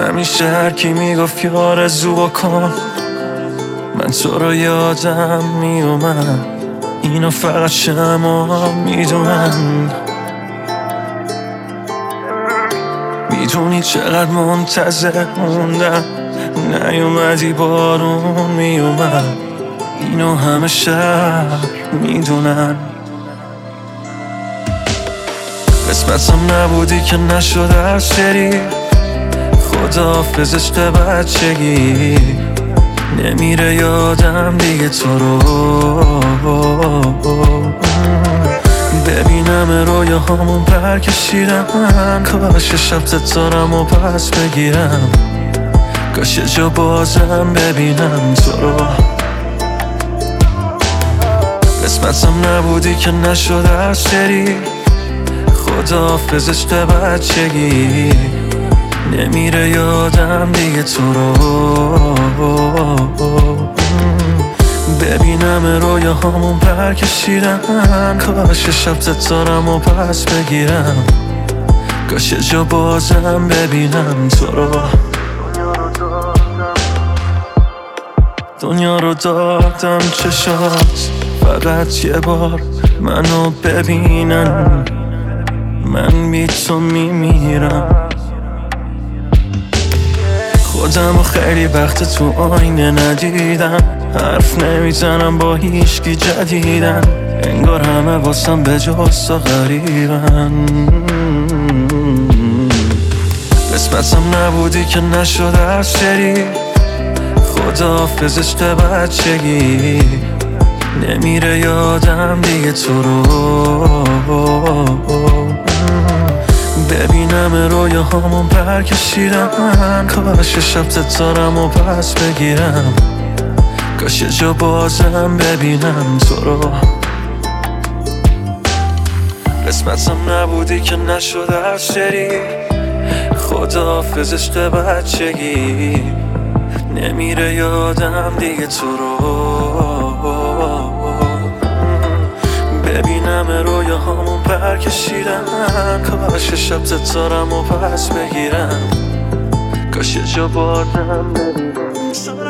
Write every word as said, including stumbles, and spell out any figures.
همیشه هر کی میگفت یه آرزو بکن، من تو رو یادم میومد. اینو فقط شما میدونن. میدونی چقدر منتظر موندم، نیومدی بارون میومد. اینو همه شهر میدونن. قسمتم نبودی که نشد هر سری، خداحافظ عشق بچگی. نمیره یادم دیگه تو رو، ببینم رویاهامون پر کشیدن. کاش شب ستارم و پس بگیرم، کاش جا بازم ببینم تو رو. قسمتم نبودی که نشد هر سری، خداحافظ عشق بچگی. نمیره یادم دیگه تو رو، ببینم رویاهامون پر کشیدن. کاش شب ستارم و پس بگیرم، کاش جا بازم ببینم تو رو. دنیا رو دادم چشات، فقط یه بار منو ببینن. من بی تو میمیرم. خودمو خیلی وقت تو آینه ندیدم، حرف نمیزنم با هیچکی جدیدن. انگار همه واسم به جز تو غریبن. قسمتم نبودی که نشد هر سری، خداحافظ عشق بچگی. نمیره یادم دیگه تو رو، ببینم رویاهامون پر کشیدن. کاش شب ستارم و پس بگیرم، کاش جا بازم ببینم تو رو. قسمتم نبودی که نشد هر سری، خداحافظ عشق بچگی. نمیره یادم دیگه تو رو، ببینم رویاهامون پر کشیدن. کاش شب ستارم و پس بگیرم، کاش جا بازم ببینم.